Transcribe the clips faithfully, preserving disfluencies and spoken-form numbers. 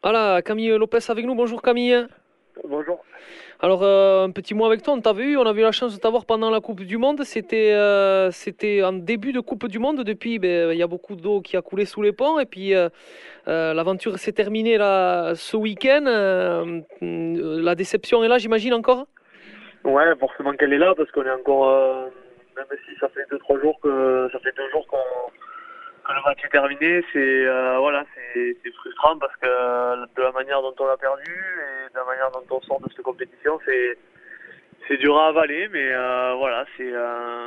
Voilà, Camille Lopez avec nous. Bonjour Camille. Bonjour. Alors, euh, un petit mot avec toi, on t'avait eu, on a eu la chance de t'avoir pendant la Coupe du Monde. C'était euh, c'était en début de Coupe du Monde. Depuis, ben, il y a beaucoup d'eau qui a coulé sous les ponts. Et puis, euh, euh, l'aventure s'est terminée là, ce week-end. Euh, euh, la déception est là, j'imagine, encore? Ouais, forcément qu'elle est là parce qu'on est encore, euh, même si ça fait deux trois jours que ça fait deux jours qu'on que le match est terminé, c'est euh, voilà, c'est c'est frustrant parce que euh, de la manière dont on l'a perdu et de la manière dont on sort de cette compétition, c'est c'est dur à avaler, mais euh, voilà, c'est euh,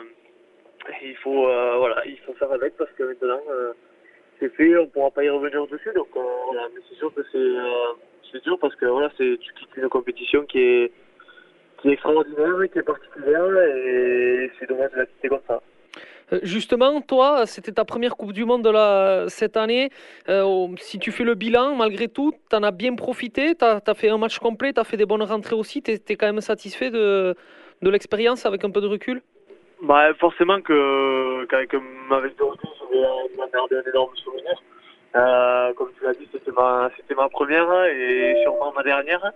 il faut euh, voilà, il faut faire avec parce que maintenant euh, c'est fait, on pourra pas y revenir dessus, donc euh, voilà, mais c'est sûr que c'est euh, c'est dur parce que voilà, c'est tu quittes une compétition qui est qui est extraordinaire, qui est particulière, et c'est dommage de la quitter comme ça. Euh, Justement, toi, c'était ta première Coupe du Monde là, cette année. Euh, oh, si tu fais le bilan, malgré tout, tu en as bien profité. Tu as fait un match complet, tu as fait des bonnes rentrées aussi. Tu es quand même satisfait de, de l'expérience avec un peu de recul? Bah, forcément que, qu'avec ma avec de recul, je vais euh, m'en garder un énorme souvenir. Euh, comme tu l'as dit, c'était ma, c'était ma première et sûrement ma dernière.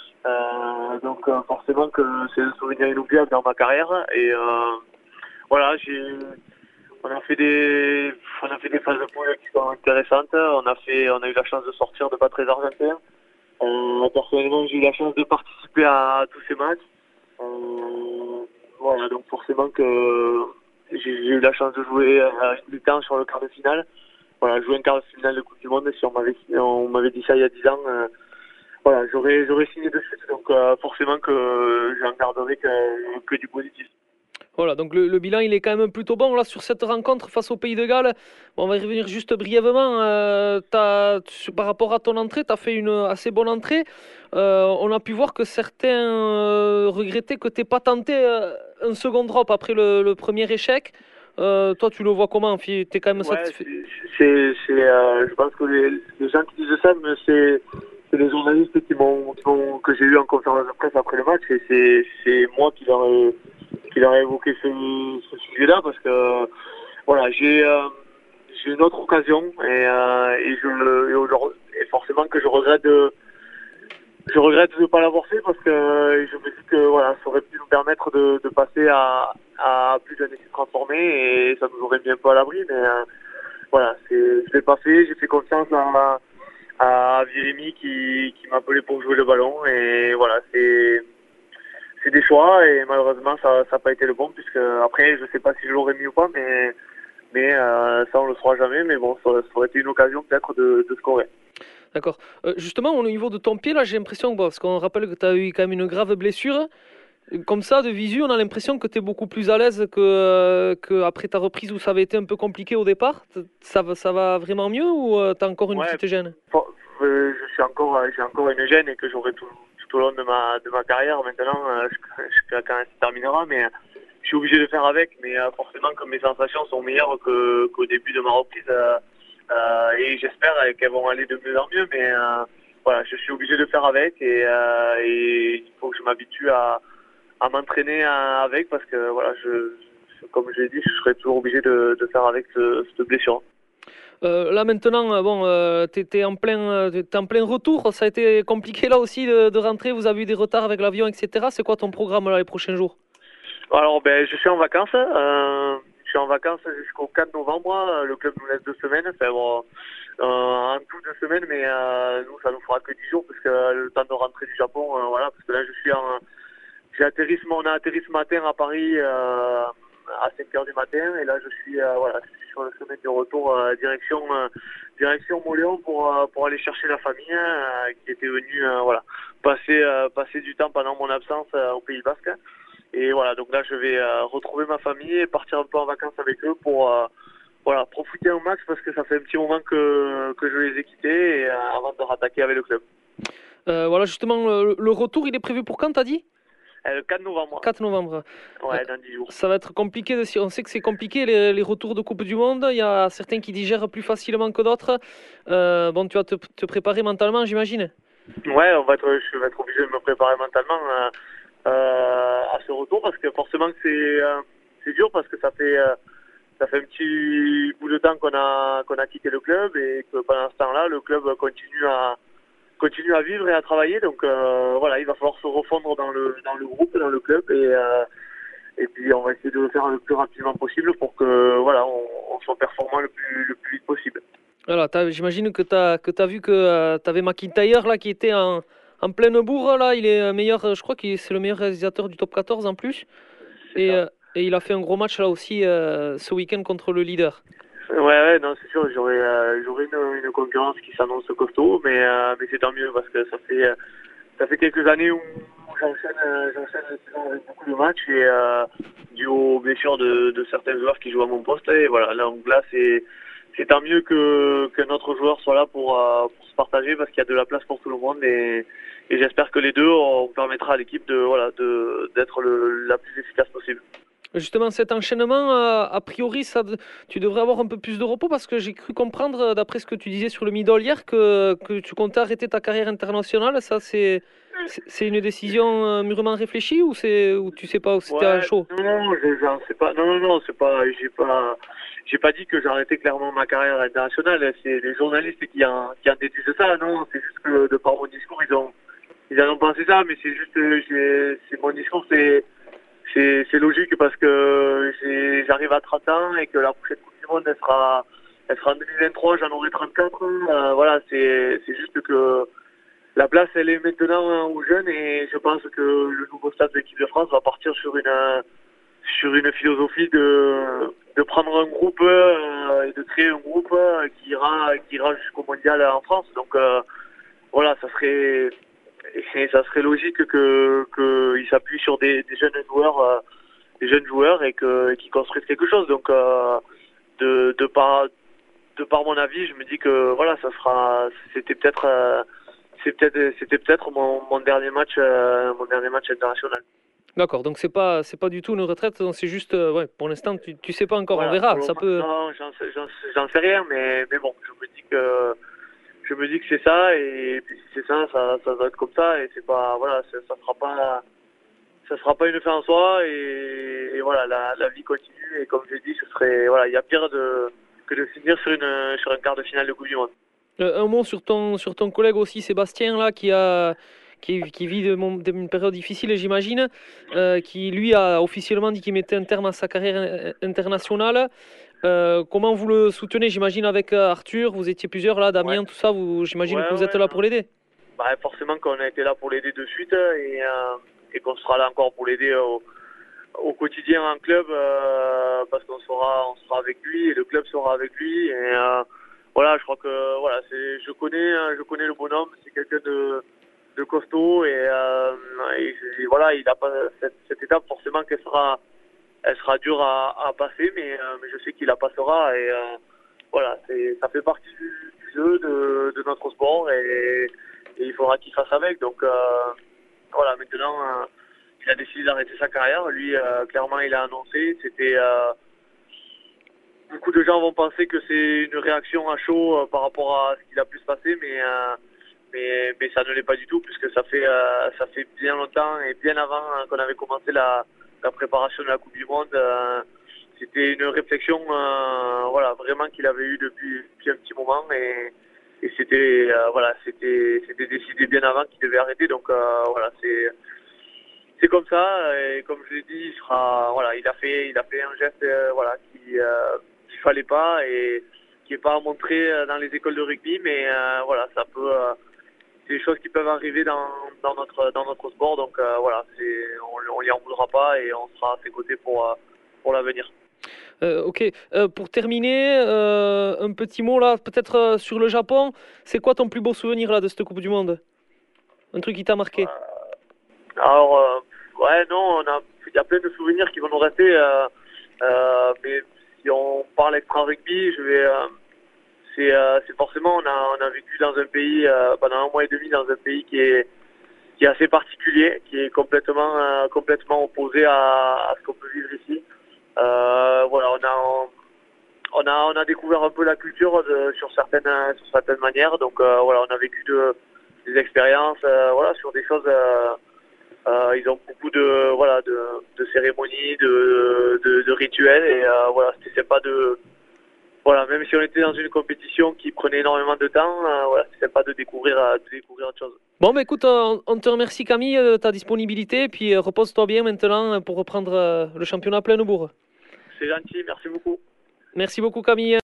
Euh, donc euh, forcément que c'est un souvenir inoubliable dans ma carrière. Et euh, voilà, j'ai, on a fait des, on a fait des phases de poule qui sont intéressantes. On a fait, on a eu la chance de sortir de pas très argentin. Euh, personnellement, j'ai eu la chance de participer à tous ces matchs. Euh, voilà, donc forcément que j'ai j'ai eu la chance de jouer euh, une mi-temps sur le quart de finale. Voilà, jouer un quart de finale de Coupe du Monde, si on m'avait on m'avait dit ça il y a dix ans, euh, voilà, j'aurais j'aurais signé de suite. Donc euh, forcément que j'en garderai que, que du positif. Voilà, donc le, le bilan il est quand même plutôt bon là sur cette rencontre face au Pays de Galles. Bon, on va y revenir juste brièvement. Euh, t'as- tu- par rapport à ton entrée, tu as fait une assez bonne entrée. Euh, on a pu voir que certains euh, regrettaient que tu n'aies pas tenté euh, un second drop après le, le premier échec. Euh, toi, tu le vois comment? Tu es quand même Ouais, satisfait? c'est, c'est, c'est, euh, je pense que les, les gens qui disent ça, mais c'est, c'est les journalistes qui m'ont, qui m'ont, que j'ai eu en conférence de presse après le match, et c'est, c'est moi qui leur ai, qui leur ai évoqué ce, ce sujet-là, parce que, voilà, j'ai, euh, j'ai une autre occasion, et, euh, et je, et, aujourd'hui- et forcément que je regrette de, je regrette de ne pas l'avoir fait parce que euh, je me dis que voilà, ça aurait pu nous permettre de, de passer à, à plus d'un essai transformé et ça nous aurait mis un peu à l'abri, mais euh, voilà, c'est, je l'ai pas fait, j'ai fait confiance à, à Jérémy qui, qui m'a appelé pour jouer le ballon et voilà, c'est, c'est des choix et malheureusement ça n'a pas été le bon puisque après je sais pas si je l'aurais mis ou pas, mais, mais euh, ça on le saura jamais, mais bon, ça, ça aurait été une occasion peut-être de, de scorer. D'accord. Euh, justement, au niveau de ton pied, là, j'ai l'impression, bon, parce qu'on rappelle que tu as eu quand même une grave blessure. Comme ça, de visu, on a l'impression que tu es beaucoup plus à l'aise que, euh, que après ta reprise où ça avait été un peu compliqué au départ. T- Ça, va- ça va vraiment mieux ou euh, tu as encore une Ouais, petite gêne? bon, euh, je suis encore, euh, j'ai encore une gêne et que j'aurai tout, tout au long de ma, de ma carrière. Maintenant, euh, je, je, quand elle se terminera, mais euh, je suis obligé de faire avec. Mais euh, forcément, que mes sensations sont meilleures que, qu'au début de ma reprise. Euh, euh, et j'espère qu'elles vont aller de mieux en mieux. Mais euh, voilà, je suis obligé de faire avec et, euh, et il faut que je m'habitue à, à m'entraîner euh, avec parce que voilà, je, je- comme je l'ai dit, je serai toujours obligé de, de faire avec ce, cette blessure. Euh, là maintenant, euh, bon, euh, t'es, t'es en plein, euh, t'es en plein retour. Ça a été compliqué là aussi de, de rentrer. Vous avez eu des retards avec l'avion, et cetera. C'est quoi ton programme là les prochains jours? Alors, ben, je suis en vacances. Euh, je suis en vacances jusqu'au quatre novembre. Le club nous laisse deux semaines. Enfin, bon, euh, en tout deux semaines, mais euh, nous, ça nous fera que dix jours parce que euh, le temps de rentrer du Japon, euh, voilà, parce que là, je suis en, j'ai atterri ce, on a atterri ce matin à Paris euh, à cinq heures du matin, et là, je suis, euh, voilà, je suis sur le chemin du retour euh, direction, euh, direction Montléon pour euh, pour aller chercher la famille euh, qui était venue, euh, voilà, passer euh, passer du temps pendant mon absence euh, au Pays Basque. Et voilà, donc là, je vais euh, retrouver ma famille et partir un peu en vacances avec eux pour euh, voilà, profiter au max parce que ça fait un petit moment que, que je les ai quittés et, euh, avant de rattaquer avec le club. Euh, voilà, justement, le, le retour, il est prévu pour quand, t'as dit? Euh, le quatre novembre, quatre novembre. Euh, ouais, dans dix jours. Ça va être compliqué. De- si on sait que c'est compliqué les, les retours de Coupe du Monde. Il y a certains qui digèrent plus facilement que d'autres. Euh, bon, tu vas te, te préparer mentalement, j'imagine. Ouais, on va être, je vais être obligé de me préparer mentalement euh, euh, à ce retour parce que forcément que c'est euh, c'est dur parce que ça fait euh, ça fait un petit bout de temps qu'on a qu'on a quitté le club et que pendant ce temps-là, le club continue à continue à vivre et à travailler. Donc euh, voilà, il va falloir se refondre dans le dans le groupe, dans le club, et euh, et puis on va essayer de le faire le plus rapidement possible pour que voilà, on, on soit performant le plus le plus vite possible. Voilà, t'as- j'imagine que tu as que t'as vu que tu avais McIntyre là qui était en, en pleine bourre là, il est euh, meilleur, euh, je crois que c'est le meilleur réalisateur du top quatorze en plus. C'est Et, ça. euh, et il a fait un gros match là aussi euh, ce week-end contre le leader. Ouais, ouais, non, c'est sûr, j'aurais euh, j'aurais une, une concurrence qui s'annonce costaud, mais euh, mais c'est tant mieux parce que ça fait euh, ça fait quelques années où j'enchaîne euh, j'enchaîne les saisons avec beaucoup de matchs et euh, dû aux blessures de, de certains joueurs qui jouent à mon poste, et voilà, là, donc là c'est c'est tant mieux que que notre joueur soit là pour euh, pour se partager parce qu'il y a de la place pour tout le monde, et et j'espère que les deux on permettra à l'équipe de voilà de d'être le la plus efficace possible. Justement, cet enchaînement, euh, a priori, ça, de- tu devrais avoir un peu plus de repos parce que j'ai cru comprendre, euh, d'après ce que tu disais sur le middle hier, que, que tu comptais arrêter ta carrière internationale. Ça, c'est, c'est c'est une décision euh, mûrement réfléchie ou c'est, ou tu sais pas, ou c'était à Ouais, chaud? non, non, je- j'en sais pas. Non, non, non, c'est pas. J'ai pas. J'ai pas dit que j'arrêtais clairement ma carrière internationale. C'est les journalistes qui en, qui en déduisent ça. Non, c'est juste que de par mon discours, ils ont, ils en ont pensé ça. Mais c'est juste, euh, j'ai, c'est mon discours, c'est, c'est, c'est logique parce que j'ai- j'arrive à trente ans et que la prochaine Coupe du Monde, elle sera, elle sera en deux mille vingt-trois. J'en aurai trente-quatre. Euh, voilà, c'est, c'est juste que la place, elle est maintenant hein, aux jeunes, et je pense que le nouveau staff de l'équipe de France va partir sur une euh, sur une philosophie de de prendre un groupe euh, et de créer un groupe euh, qui ira qui ira jusqu'au mondial en France. Donc euh, voilà, ça serait et ça serait logique que qu'ils s'appuient sur des, des jeunes joueurs euh, des jeunes joueurs et que et qu'ils construisent quelque chose. Donc euh, de de par de par mon avis, je me dis que voilà, ça sera c'était peut-être euh, c'est peut-être c'était peut-être mon, mon dernier match euh, mon dernier match international. D'accord, donc c'est pas, c'est pas du tout une retraite, donc c'est juste, euh, ouais, pour l'instant, tu, tu sais pas encore, on Voilà, pour verra. le Ça moment, peut. non, j'en sais, j'en sais- j'en sais rien, mais mais bon, je me dis que je me dis que c'est ça, et puis si c'est ça, ça ça doit être comme ça, et c'est pas voilà, ça, ça sera pas ça sera pas une fin en soi, et, et voilà, la, la vie continue, et comme je l'ai dit, ce serait voilà, il y a pire de que de finir sur une sur un quart de finale de Coupe du Monde. Euh, un mot sur ton, sur ton collègue aussi, Sébastien, là, qui, a, qui, qui vit de mon- d'une période difficile, j'imagine, euh, qui lui a officiellement dit qu'il mettait un terme à sa carrière euh, internationale. Euh, comment vous le soutenez, j'imagine, avec euh, Arthur, vous étiez plusieurs là, Ouais, Damien, tout ça, vous, j'imagine ouais, que vous êtes ouais, là non. pour l'aider. Bah, forcément qu'on a été là pour l'aider de suite, et, euh, et qu'on sera là encore pour l'aider au, au quotidien en club, euh, parce qu'on sera on sera avec lui et le club sera avec lui, et euh, voilà, je crois que voilà, c'est je connais euh, je connais le bonhomme, c'est quelqu'un de de costaud, et, euh, et, et voilà, il a pas cette, cette étape forcément qu'elle sera elle sera dure à, à passer, mais, euh, mais je sais qu'il la passera, et euh, voilà, c'est ça fait partie du, du jeu de, de notre sport, et, et il faudra qu'il fasse avec. Donc euh, voilà, maintenant euh, il a décidé d'arrêter sa carrière. Lui, euh, clairement, il a annoncé. C'était euh, beaucoup de gens vont penser que c'est une réaction à chaud euh, par rapport à ce qu'il a pu se passer, mais euh, mais, mais ça ne l'est pas du tout, puisque ça fait euh, ça fait bien longtemps et bien avant hein, qu'on avait commencé la, la préparation de la Coupe du Monde. Euh, c'était une réflexion, euh, voilà, vraiment qu'il avait eue depuis, depuis un petit moment, et, et c'était euh, voilà, c'était c'était décidé bien avant qu'il devait arrêter. Donc euh, voilà, c'est c'est comme ça, et comme je l'ai dit, il sera voilà, il a fait il a fait un geste euh, voilà qui euh, qu'il fallait pas, et qui est pas à montrer euh, dans les écoles de rugby, mais euh, voilà, ça peut euh, c'est des choses qui peuvent arriver dans, dans notre dans notre sport. Donc euh, voilà, c'est on, on lui en voudra pas, et on sera à ses côtés pour euh, pour l'avenir. Euh, ok, Euh, pour terminer, euh, un petit mot là, peut-être euh, sur le Japon. C'est quoi ton plus beau souvenir là de cette Coupe du Monde? Un truc qui t'a marqué? Alors, euh, ouais, non, on a, il y a plein de souvenirs qui vont nous rester. Euh, euh, mais si on parle extra rugby, je vais, euh, c'est, euh, c'est forcément, on a, on a vécu dans un pays euh, pendant un mois et demi dans un pays qui est, qui est assez particulier, qui est complètement, euh, complètement opposé à, à ce qu'on peut vivre ici. Euh, voilà, on a, on a, on a découvert un peu la culture de, sur certaines, sur certaines manières. Donc euh, voilà, on a vécu de, des expériences, euh, voilà, sur des choses. Euh, euh, ils ont beaucoup de voilà de, de cérémonies, de, de, de rituels, et euh, voilà, c'était sympa de voilà, même si on était dans une compétition qui prenait énormément de temps, euh, voilà, c'est sympa de découvrir, euh, de découvrir autre chose. Bon, bah écoute, on, on te remercie Camille de ta disponibilité, puis euh, repose-toi bien maintenant pour reprendre euh, le championnat à pleine bourre. C'est gentil, merci beaucoup. Merci beaucoup Camille.